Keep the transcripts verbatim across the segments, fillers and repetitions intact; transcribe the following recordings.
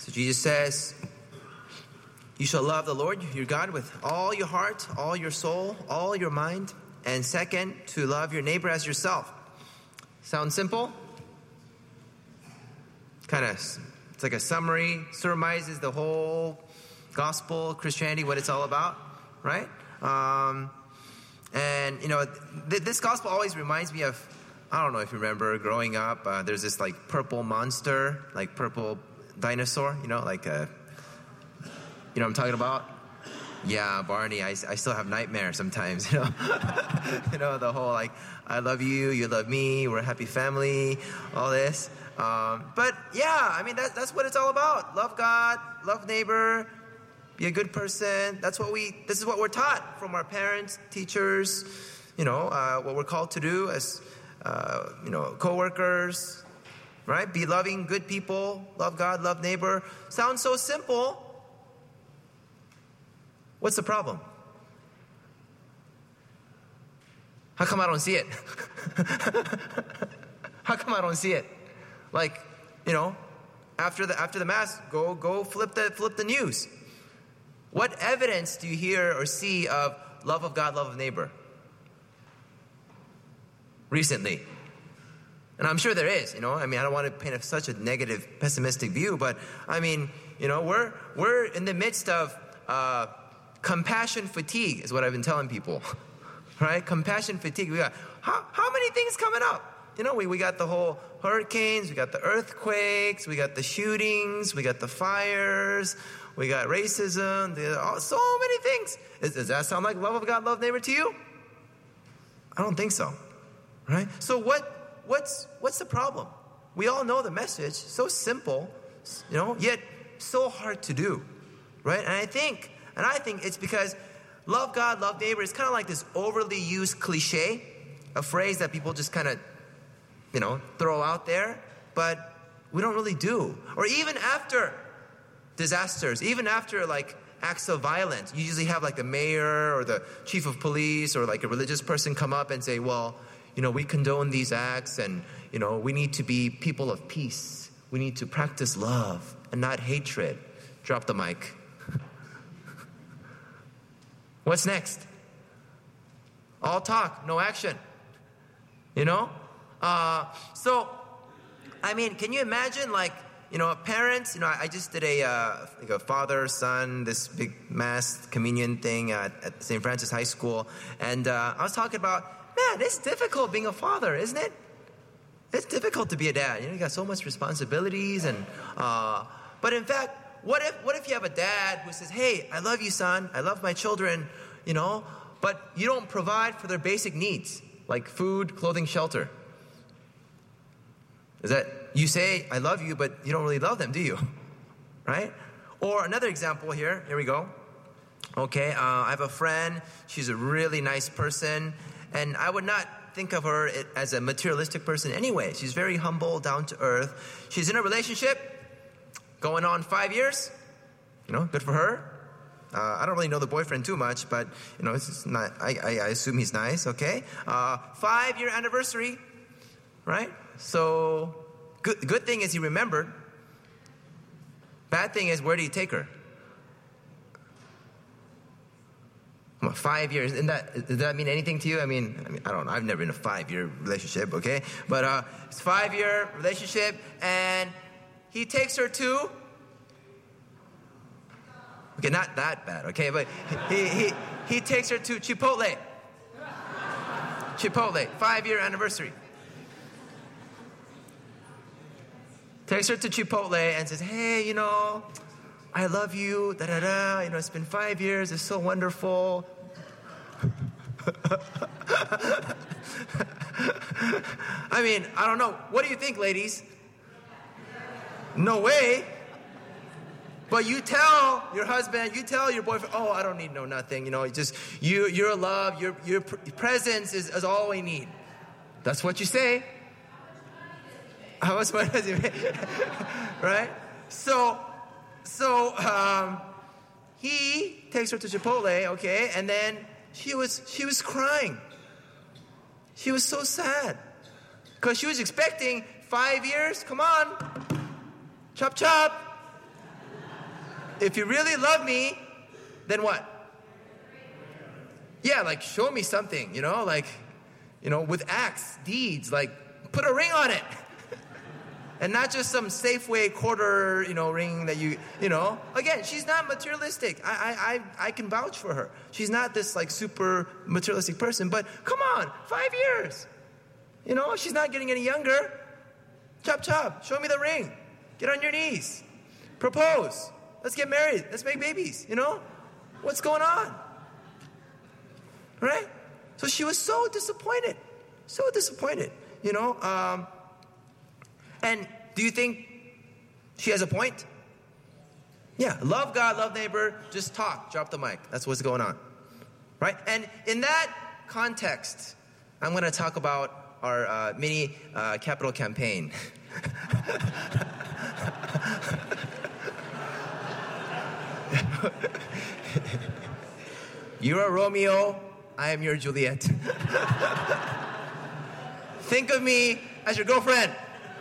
So Jesus says, you shall love the Lord your God with all your heart, all your soul, all your mind. And second, to love your neighbor as yourself. Sound simple? Kind of, it's like a summary, surmises the whole gospel, Christianity, what it's all about, right? Um, and, you know, th- this gospel always reminds me of, I don't know if you remember growing up, uh, there's this like purple monster, like purple dinosaur, you know, like a, you know what I'm talking about? Yeah, Barney, I, I still have nightmares sometimes, you know. You know, the whole like, I love you, you love me, we're a happy family, all this. Um, but yeah, I mean, that, that's what it's all about. Love God, love neighbor, be a good person. That's what we, this is what we're taught from our parents, teachers, you know, uh, what we're called to do as, uh, you know, co-workers, right? Be loving, good people, love God, love neighbor. Sounds so simple. What's the problem? How come I don't see it? How come I don't see it? Like, you know, after the after the mass, go go flip the flip the news. What evidence do you hear or see of love of God, love of neighbor? Recently. And I'm sure there is, you know. I mean, I don't want to paint a, such a negative, pessimistic view, but I mean, you know, we're we're in the midst of uh, compassion fatigue is what I've been telling people, right? Compassion fatigue. We got how how many things coming up? You know, we, we got the whole hurricanes, we got the earthquakes, we got the shootings, we got the fires, we got racism, the, oh, so many things. Is, does that sound like love of God, love neighbor to you? I don't think so, right? So what what's what's the problem? We all know the message, so simple, you know, yet so hard to do, right? And I think And I think it's because love God, love neighbor is kind of like this overly used cliche, a phrase that people just kind of, you know, throw out there, but we don't really do. Or even after disasters, even after like acts of violence, you usually have like the mayor or the chief of police or like a religious person come up and say, well, you know, we condone these acts and, you know, we need to be people of peace. We need to practice love and not hatred. Drop the mic. What's next? All talk, no action. You know? Uh, so, I mean, can you imagine, like, you know, parents, you know, I, I just did a, uh, like a father, son, this big mass communion thing at, at Saint Francis High School. And uh, I was talking about, man, it's difficult being a father, isn't it? It's difficult to be a dad. You know, you got so much responsibilities. and uh, But in fact, What if what if you have a dad who says, hey, I love you, son. I love my children, you know, but you don't provide for their basic needs, like food, clothing, shelter. Is that, you say, I love you, but you don't really love them, do you? Right? Or another example here. Here we go. Okay, uh, I have a friend. She's a really nice person. And I would not think of her as a materialistic person anyway. She's very humble, down to earth. She's in a relationship going on five years, you know, good for her. Uh, I don't really know the boyfriend too much, but, you know, it's not, I, I, I assume he's nice, okay? Uh, five-year anniversary, right? So, good good thing is he remembered. Bad thing is, where did he take her? Come on, five years, isn't that, does that mean anything to you? I mean, I mean, I don't know, I've never been in a five-year relationship, okay? But uh, it's a five-year relationship, and he takes her to, okay, not that bad, okay, but he he he takes her to Chipotle. Chipotle, five-year anniversary. Takes her to Chipotle and says, hey, you know, I love you, da-da-da, you know, it's been five years, it's so wonderful. I mean, I don't know. What do you think, ladies? No way. But you tell your husband, you tell your boyfriend, oh, I don't need no nothing. You know, just you, your love, your your presence is, is all we need. That's what you say. How smart does he make? Right? So, so um, he takes her to Chipotle, okay, and then she was she was crying. She was so sad because she was expecting five years. Come on, chop chop. if you really love me, then what? Yeah, like show me something, you know, like, you know, with acts, deeds, like put a ring on it. And not just some Safeway quarter, you know, ring that you, you know. Again, she's not materialistic. I, I, I, I can vouch for her. She's not this like super materialistic person. But come on, five years. You know, she's not getting any younger. Chop, chop. Show me the ring. Get on your knees. Propose. Let's get married. Let's make babies. You know, what's going on? Right? So she was so disappointed. So disappointed. You know. Um, And do you think she has a point? Yeah, love God, love neighbor, just talk, drop the mic. That's what's going on, right? And in that context, I'm going to talk about our uh, mini uh, capital campaign. You are Romeo, I am your Juliet. Think of me as your girlfriend.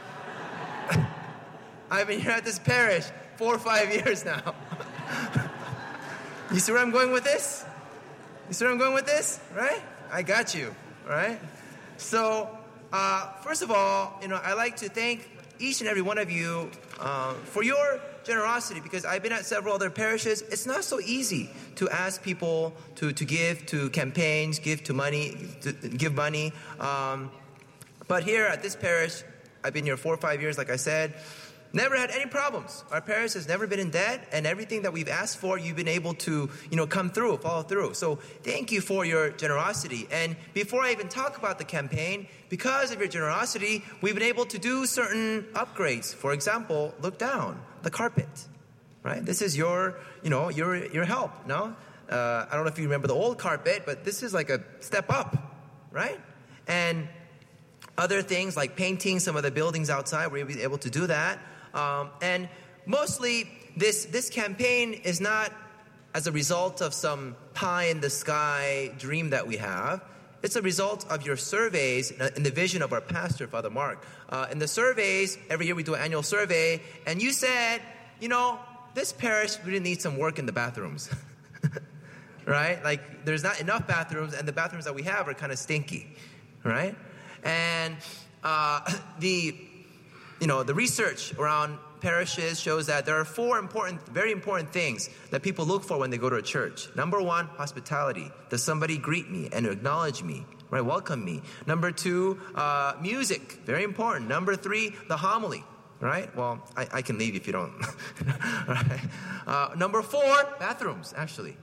I've been here at this parish four or five years now. You see where I'm going with this? You see where I'm going with this? Right? I got you. Right? So, uh, first of all, you know, I like to thank each and every one of you uh, for your generosity, because I've been at several other parishes. It's not so easy to ask people to, to give to campaigns, give to money, to give money. Um, but here at this parish, I've been here four or five years, like I said. Never had any problems. Our parish has never been in debt, and everything that we've asked for, you've been able to, you know, come through, follow through. So thank you for your generosity. And before I even talk about the campaign, because of your generosity, we've been able to do certain upgrades. For example, look down, the carpet, right? This is your, you know, your your help, no? Uh, I don't know if you remember the old carpet, but this is like a step up, right? And other things like painting some of the buildings outside, we're able to do that. Um, and mostly, this this campaign is not as a result of some pie-in-the-sky dream that we have. It's a result of your surveys and the vision of our pastor, Father Mark. Uh, in the surveys, every year we do an annual survey, and you said, you know, this parish really needs some work in the bathrooms. Right? Like, there's not enough bathrooms, and the bathrooms that we have are kind of stinky. Right? And uh, the... You know, the research around parishes shows that there are four important, very important things that people look for when they go to a church. Number one, hospitality. Does somebody greet me and acknowledge me, right? Welcome me. Number two, uh, music. Very important. Number three, the homily, right? Well, I, I can leave if you don't. Right? Uh, number four, bathrooms, actually.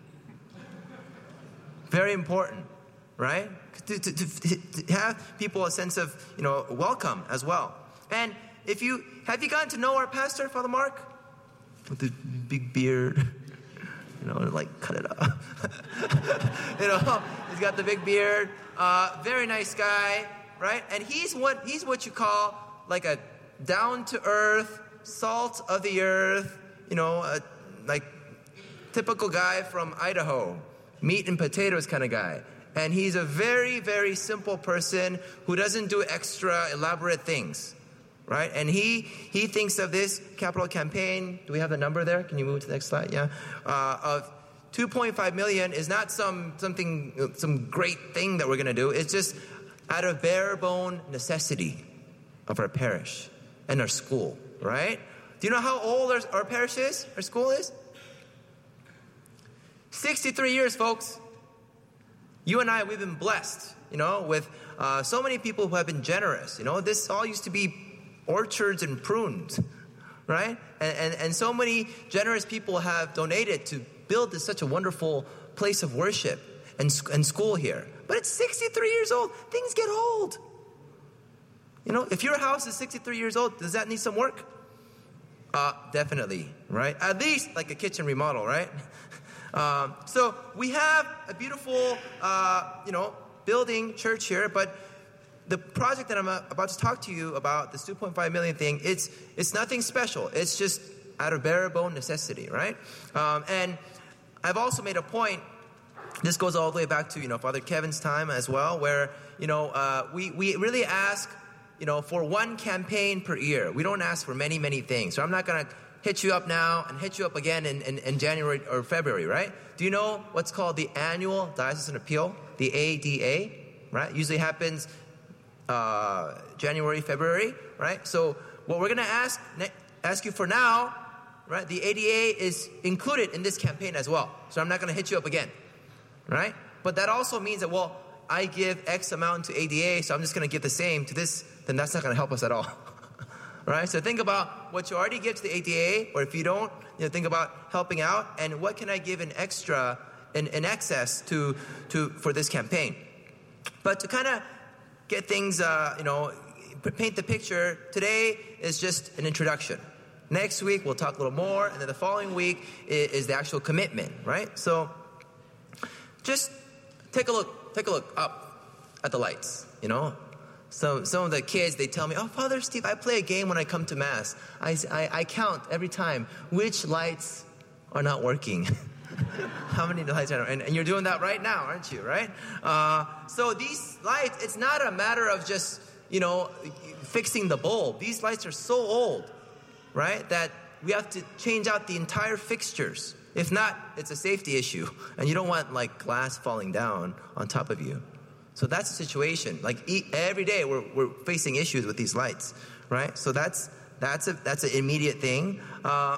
Very important, right? To, to, to, to have people a sense of, you know, welcome as well. And if you, have you gotten to know our pastor, Father Mark? With the big beard, you know, like cut it up. You know, he's got the big beard, uh, very nice guy, right? And he's what, he's what you call like a down-to-earth, salt of the earth, you know, a, like typical guy from Idaho, meat and potatoes kind of guy. And he's a very, very simple person who doesn't do extra elaborate things. Right? And he he thinks of this capital campaign. Do we have the number there? Can you move to the next slide? Yeah. Uh, of two point five million is not some something, some great thing that we're going to do. It's just out of bare bone necessity of our parish and our school. Right? Do you know how old our, our parish is? Our school is? sixty-three years, folks. You and I, we've been blessed, you know, with uh, so many people who have been generous. You know, this all used to be orchards and prunes, right? And, and and so many generous people have donated to build this such a wonderful place of worship and, and school here. But it's sixty-three years old. Things get old. You know, if your house is sixty-three years old, does that need some work? Uh, definitely, right? At least like a kitchen remodel, right? um, so we have a beautiful, uh, you know, building, church here, but the project that I'm about to talk to you about, this two point five million thing, it's it's nothing special. It's just out of bare bone necessity, right? Um, and I've also made a point. This goes all the way back to, you know, Father Kevin's time as well, where, you know, uh, we we really ask, you know, for one campaign per year. We don't ask for many, many things. So I'm not going to hit you up now and hit you up again in, in, in January or February, right? Do you know what's called the annual diocesan appeal, the A D A, right? Usually happens uh, January, February, right? So what we're going to ask ask you for now, right? The A D A is included in this campaign as well. So I'm not going to hit you up again, right? But that also means that, well, I give X amount to A D A, so I'm just going to give the same to this, then that's not going to help us at all. Right? So think about what you already give to the A D A, or if you don't, you know, think about helping out, and what can I give in extra, in, in excess to, to for this campaign. But to kind of get things, uh, you know, paint the picture, today is just an introduction. Next week, we'll talk a little more, and then the following week is, is the actual commitment, right? So just take a look, take a look up at the lights, you know. So some of the kids, they tell me, oh, Father Steve, I play a game when I come to Mass. I, I, I count every time which lights are not working. How many lights are not, and, and you're doing that right now, aren't you, right? Uh, so these lights, it's not a matter of just, you know, fixing the bulb. These lights are so old, right, that we have to change out the entire fixtures. If not, it's a safety issue, and you don't want, like, glass falling down on top of you. So that's the situation. Like every day, we're we're facing issues with these lights, right? So that's that's a that's an immediate thing. Uh,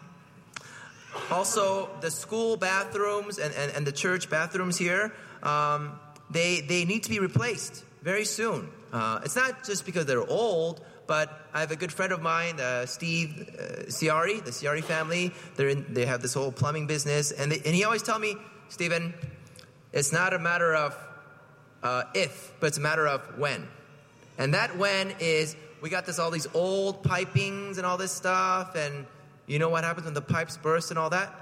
also, the school bathrooms and, and, and the church bathrooms here, um, they they need to be replaced very soon. Uh, it's not just because they're old, but I have a good friend of mine, uh, Steve uh, Ciari, the Ciari family. They're in, they have this whole plumbing business, and they, and he always tell me, Stephen, it's not a matter of Uh, if, but it's a matter of when. And that when is, we got this all these old pipings and all this stuff, and you know what happens when the pipes burst and all that?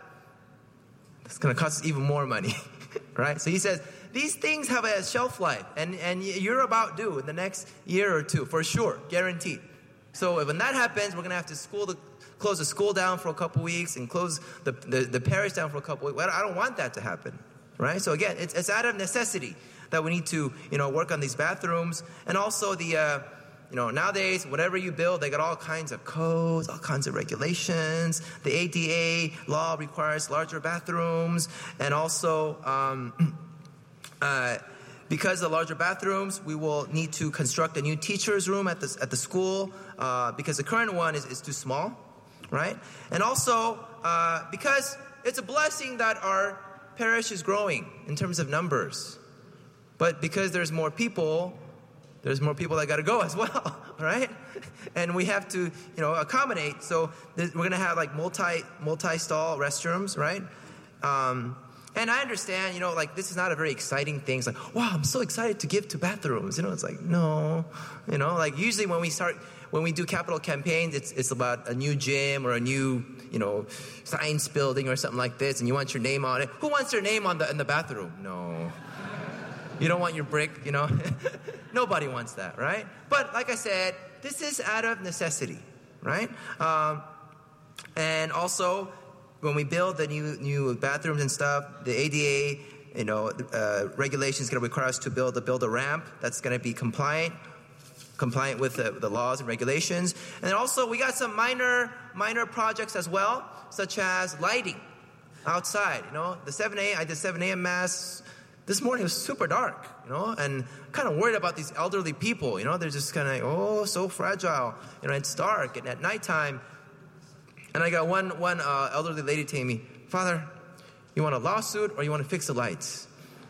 It's going to cost us even more money, right? So he says, these things have a shelf life, and, and you're about due in the next year or two, for sure, guaranteed. So when that happens, we're going to have to school the, close the school down for a couple weeks and close the, the, the parish down for a couple weeks. Well, I don't want that to happen, right? So again, it's, it's out of necessity that we need to, you know, work on these bathrooms. And also the, uh, you know, nowadays, whatever you build, they got all kinds of codes, all kinds of regulations. The A D A law requires larger bathrooms. And also, um, uh, because of the larger bathrooms, we will need to construct a new teacher's room at the, at the school uh, because the current one is, is too small, right? And also, uh, because it's a blessing that our parish is growing in terms of numbers. But because there's more people, there's more people that got to go as well, right? And we have to, you know, accommodate. So th- we're going to have like multi, multi-stall restrooms, right? Um, and I understand, you know, like this is not a very exciting thing. It's like, wow, I'm so excited to give to bathrooms. You know, it's like, no, you know, like usually when we start, when we do capital campaigns, it's it's about a new gym or a new, you know, science building or something like this, and you want your name on it. Who wants their name on the in the bathroom? No. You don't want your brick, you know? Nobody wants that, right? But like I said, this is out of necessity, right? Um, and also, when we build the new new bathrooms and stuff, the A D A, you know, uh, regulation is going to require us to build a build a ramp that's going to be compliant, compliant with the, the laws and regulations. And then also, we got some minor minor projects as well, such as lighting outside. You know, the seven a.m. I did seven a.m. mass. This morning it was super dark, you know, and kind of worried about these elderly people, you know, they're just kind of, oh, so fragile, you know, it's dark, and at nighttime, and I got one one uh, elderly lady telling me, Father, you want a lawsuit or you want to fix the lights?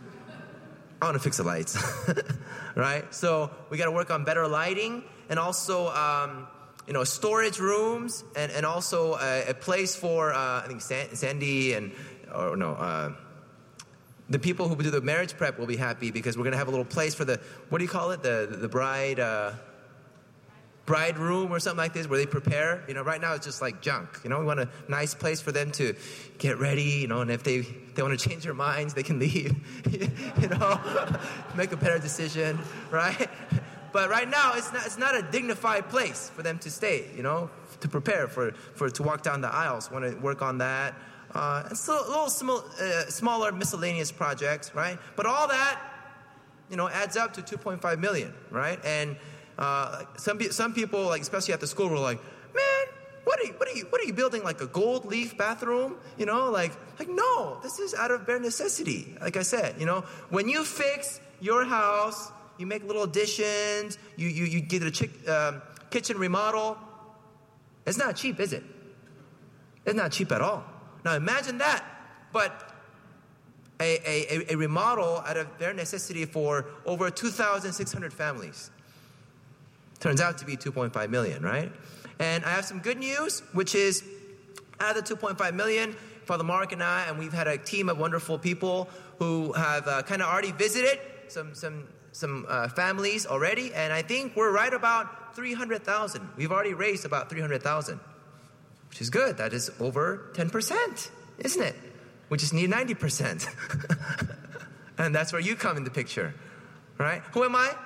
I want to fix the lights, right? So we got to work on better lighting, and also, um, you know, storage rooms, and, and also a, a place for, uh, I think, San- Sandy and, or no, uh, the people who do the marriage prep will be happy because we're going to have a little place for the, what do you call it? The the bride, uh, bride room or something like this where they prepare. You know, right now it's just like junk. You know, we want a nice place for them to get ready, you know, and if they, they want to change their minds, they can leave, you know, make a better decision, right? But right now it's not, it's not a dignified place for them to stay, you know, to prepare for, for to walk down the aisles. Want to work on that. Uh, it's a little small, uh, smaller miscellaneous projects, right? But all that, you know, adds up to two point five million, right? And uh, some some people, like especially at the school, were like, "Man, what what are you, what are you, what are you building, like a gold leaf bathroom? You know, like, like no, this is out of bare necessity. Like I said, you know, when you fix your house, you make little additions, you, you, you get a chick, um, kitchen remodel. It's not cheap, is it? It's not cheap at all. Now imagine that, but a, a, a remodel out of bare necessity for over two thousand six hundred families. Turns out to be two point five million, right? And I have some good news, which is out of the two point five million, Father Mark and I, and we've had a team of wonderful people who have uh, kind of already visited some some some uh, families already, and I think we're right about three hundred thousand. We've already raised about three hundred thousand, which is good. That is over ten percent, isn't it? We just need ninety percent. And that's where you come in the picture, right? Who am I?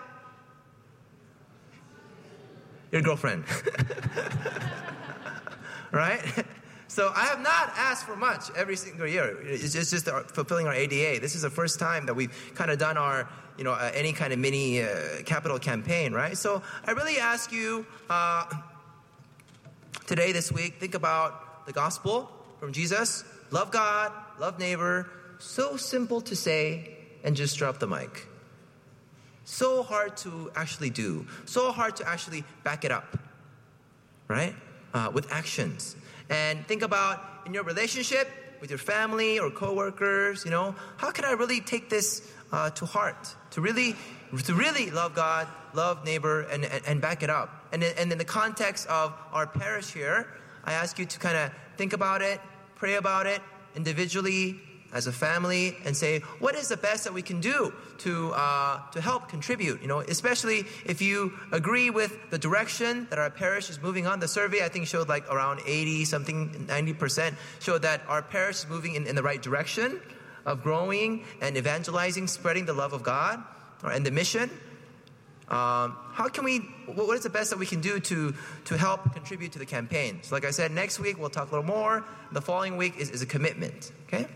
Your girlfriend. Right? So I have not asked for much every single year. It's just, just fulfilling our A D A. This is the first time that we've kind of done our, you know, uh, any kind of mini uh, capital campaign, right? So I really ask you uh, today, this week, think about the gospel from Jesus. Love God, love neighbor. So simple to say and just drop the mic. So hard to actually do. So hard to actually back it up, right? Uh, with actions. And think about in your relationship with your family or coworkers, you know, how can I really take this uh, to heart? To really, to really love God, love neighbor, and, and, and back it up. And in, and in the context of our parish here, I ask you to kind of think about it, pray about it individually, as a family, and say, what is the best that we can do to uh, to help contribute? You know, especially if you agree with the direction that our parish is moving on. The survey, I think, showed like around eighty something, ninety percent showed that our parish is moving in, in the right direction of growing and evangelizing, spreading the love of God, or, and the mission. Um, how can we, what is the best that we can do to, to help contribute to the campaign? So like I said, next week we'll talk a little more. The following week is, is a commitment, okay?